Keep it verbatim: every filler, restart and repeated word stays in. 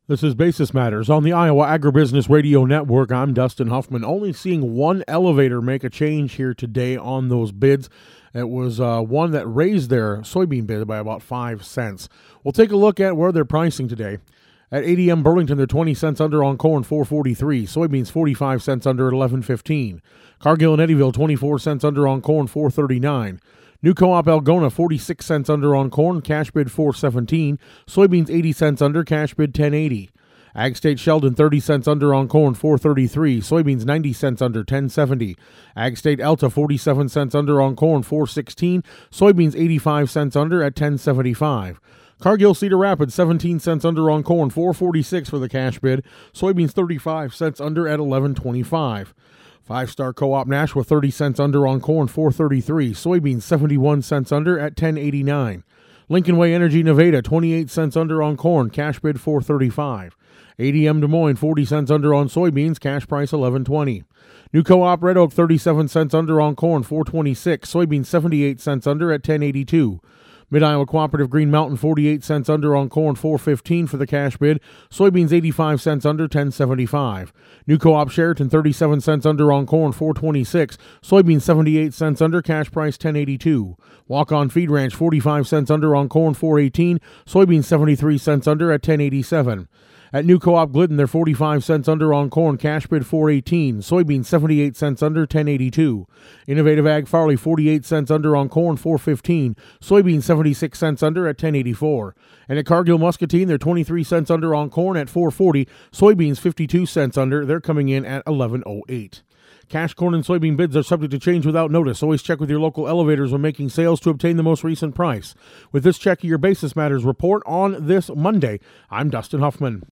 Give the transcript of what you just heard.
This is Basis Matters on the Iowa Agribusiness Radio Network. I'm Dustin Huffman. Only seeing one elevator make a change here today on those bids. It was uh, one that raised their soybean bid by about five cents. We'll take a look at where they're pricing today. At A D M Burlington, they're twenty cents under on corn, four forty-three. Soybeans, forty-five cents under at eleven fifteen. Cargill and Eddyville, twenty-four cents under on corn, four thirty-nine. New Co-op Algona, forty-six cents under on corn, cash bid four seventeen. Soybeans, eighty cents under, cash bid ten eighty. Ag State Sheldon, thirty cents under on corn, four thirty-three. Soybeans, ninety cents under, ten seventy. Ag State Elta, forty-seven cents under on corn, four sixteen. Soybeans, eighty-five cents under at ten seventy-five. Cargill Cedar Rapids, seventeen cents under on corn, four forty-six for the cash bid. Soybeans, thirty-five cents under at eleven twenty-five. Five Star Co-op Nashua, thirty cents under on corn, four thirty-three. Soybeans, seventy-one cents under at ten eighty-nine. Lincoln Way Energy Nevada, twenty-eight cents under on corn, cash bid four thirty-five. A D M Des Moines, forty cents under on soybeans, cash price eleven twenty. New Co-op Red Oak, thirty-seven cents under on corn, four twenty-six. Soybeans, seventy-eight cents under at ten eighty-two. Mid-Iowa Cooperative Green Mountain, forty-eight cents under on corn, four fifteen for the cash bid. Soybeans, eighty-five cents under, ten seventy-five. New Co-op Sheraton, thirty-seven cents under on corn, four twenty-six. Soybeans, seventy-eight cents under, cash price ten eighty-two. Walk-On Feed Ranch, forty-five cents under on corn, four eighteen. Soybeans, seventy-three cents under at ten eighty-seven. At New Co-op Glidden, they're forty-five cents under on corn, cash bid four eighteen. Soybeans, seventy-eight cents under, ten eighty-two. Innovative Ag Farley, forty-eight cents under on corn, four fifteen. Soybeans, seventy-six cents under at ten eighty-four. And at Cargill Muscatine, they're twenty-three cents under on corn at four forty. Soybeans, fifty-two cents under. They're coming in at eleven oh eight. Cash corn and soybean bids are subject to change without notice. Always check with your local elevators when making sales to obtain the most recent price. With this check of your Basis Matters report on this Monday, I'm Dustin Huffman.